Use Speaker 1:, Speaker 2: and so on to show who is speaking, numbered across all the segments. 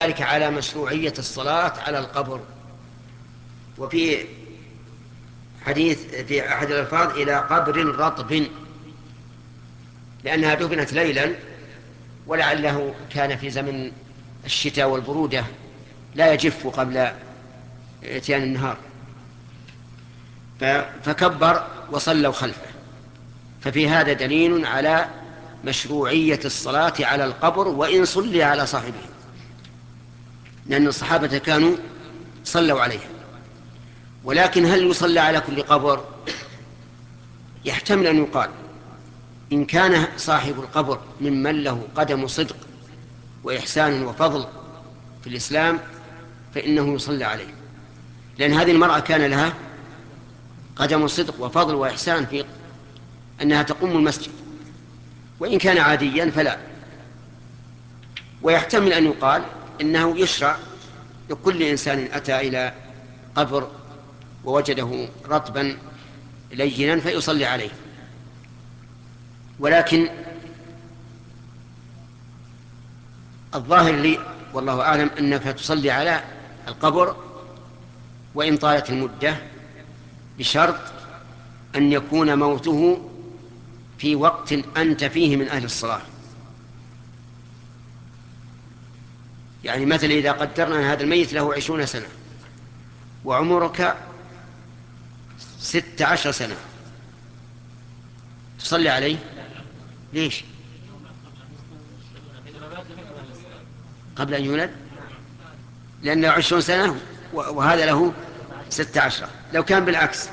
Speaker 1: ذلك على مشروعية الصلاة على القبر. وفي حديث في أحد الألفاظ إلى قبر رطب، لأنها دفنت ليلا، ولعله كان في زمن الشتاء والبرودة لا يجف قبل اتيان النهار، فكبر وصلوا خلفه. ففي هذا دليل على مشروعية الصلاة على القبر وإن صلي على صاحبه، لأن الصحابة كانوا صلوا عليه. ولكن هل يصلى على كل قبر؟ يحتمل أن يقال إن كان صاحب القبر ممن له قدم صدق وإحسان وفضل في الإسلام فإنه يصلى عليه، لأن هذه المرأة كان لها قدم صدق وفضل وإحسان في أنها تقوم المسجد، وإن كان عاديا فلا. ويحتمل أن يقال إنه يشرع لكل إنسان أتى إلى قبر ووجده رطبا لينا فيصلي عليه. ولكن الظاهر لي والله أعلم أنك تصلي على القبر وإن طالت المدة، بشرط أن يكون موته في وقت أنت فيه من أهل الصلاة. يعني مثلا إذا قدرنا أن هذا الميت له 20 سنة وعمرك 16 سنة، تصلي عليه؟ ليش؟ قبل أن يولد، لأنه 20 سنة وهذا له 16. لو كان بالعكس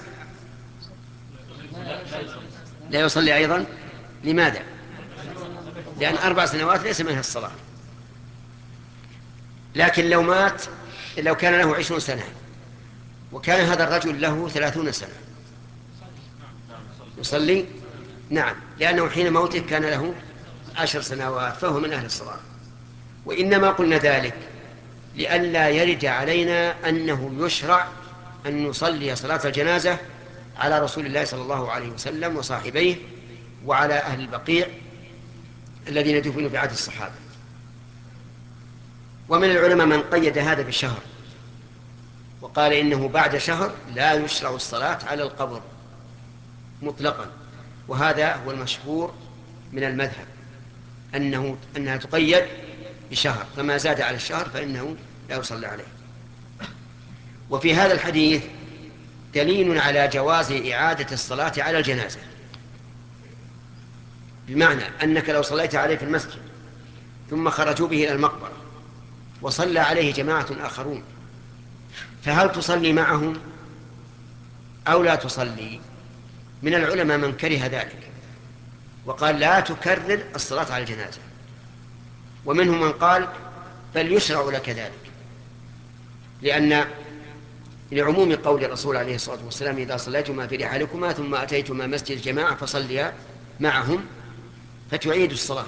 Speaker 1: لا يصلي أيضا. لماذا؟ لأن 4 سنوات ليس منها الصلاة. لكن لو كان له 20 سنة وكان هذا الرجل له 30 سنة يصلي؟ نعم، لأنه حين موته كان له 10 سنوات فهو من أهل الصلاة. وإنما قلنا ذلك لئلا يرد علينا أنه يشرع أن نصلي صلاة الجنازة على رسول الله صلى الله عليه وسلم وصاحبيه وعلى أهل البقيع الذين دفنوا في عهد الصحابة. ومن العلماء من قيد هذا بشهر وقال إنه بعد شهر لا يشرع الصلاة على القبر مطلقا، وهذا هو المشهور من المذهب أنها تقيد بشهر، فما زاد على الشهر فإنه لا يصلى عليه. وفي هذا الحديث دليل على جواز إعادة الصلاة على الجنازة، بمعنى أنك لو صليت عليه في المسجد ثم خرجوا به إلى المقبرة وصلى عليه جماعة آخرون، فهل تصلي معهم أو لا تصلي؟ من العلماء من كره ذلك وقال لا تكرر الصلاة على الجنازة، ومنهم من قال بل يشرع لك ذلك، لأن لعموم قول الرسول عليه الصلاة والسلام إذا صليتما في رحالكما ثم أتيتما مسجد الجماعة فصليا معهم فتعيد الصلاة،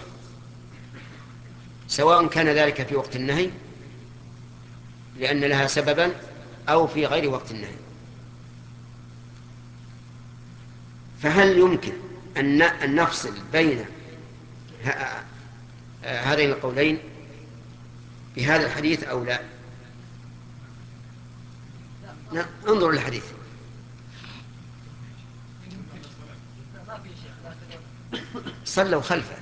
Speaker 1: سواء كان ذلك في وقت النهي لأن لها سببا أو في غير وقت النهي. فهل يمكن أن نفصل بين هذين القولين بهذا الحديث أو لا؟ انظروا للحديث. صلوا خلفه.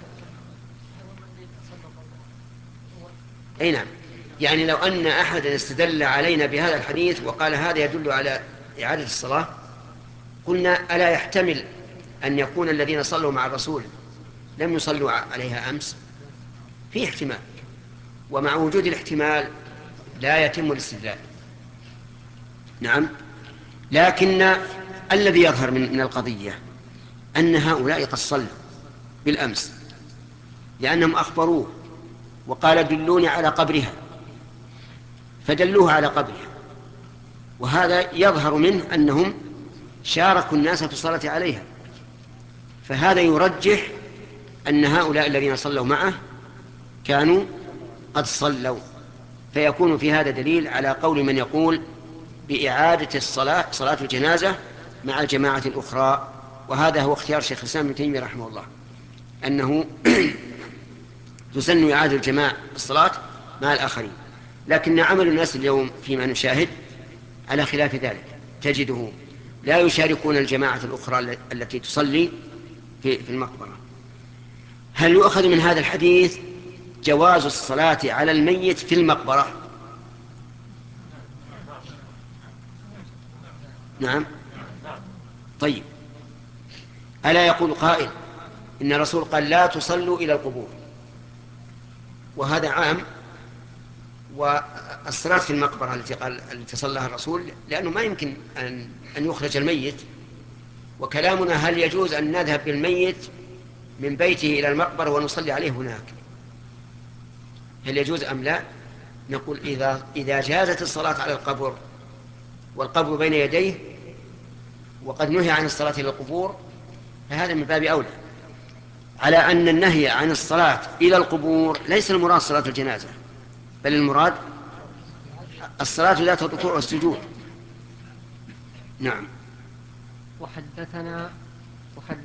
Speaker 1: أي نعم، يعني لو أن أحدا استدل علينا بهذا الحديث وقال هذا يدل على إعادة الصلاة، قلنا ألا يحتمل أن يكون الذين صلوا مع الرسول لم يصلوا عليها أمس؟ في احتمال، ومع وجود الاحتمال لا يتم الاستدلال. نعم، لكن الذي يظهر من القضية أن هؤلاء قد صلوا بالأمس، لأنهم أخبروه وقال دلوني على قبرها فدلوه على قبرها، وهذا يظهر منه أنهم شاركوا الناس في الصلاة عليها، فهذا يرجح أن هؤلاء الذين صلوا معه كانوا قد صلوا، فيكون في هذا دليل على قول من يقول بإعادة الصلاة صلاة الجنازة مع الجماعة الأخرى. وهذا هو اختيار شيخ الإسلام ابن تيمية رحمه الله، أنه تسن إعادة الجماعة الصلاة مع الآخرين. لكن عمل الناس اليوم فيما نشاهد على خلاف ذلك، تجده لا يشاركون الجماعة الأخرى التي تصلي في المقبرة. هل يؤخذ من هذا الحديث جواز الصلاة على الميت في المقبرة؟ نعم. طيب، ألا يقول قائل إن الرسول قال لا تصلوا إلى القبور، وهذا عام، والصلاة في المقبرة التي صلىها الرسول، لأنه ما يمكن أن يخرج الميت. وكلامنا هل يجوز أن نذهب بالميت من بيته إلى المقبرة ونصلي عليه هناك، هل يجوز أم لا؟ نقول إذا جازت الصلاة على القبر والقبر بين يديه وقد نهي عن الصلاة إلى القبور، فهذا من باب أولى، على أن النهي عن الصلاة إلى القبور ليس المراد صلاة الجنازة، بل المراد الصلاة ذات الركوع والسجود. نعم.
Speaker 2: وحدثنا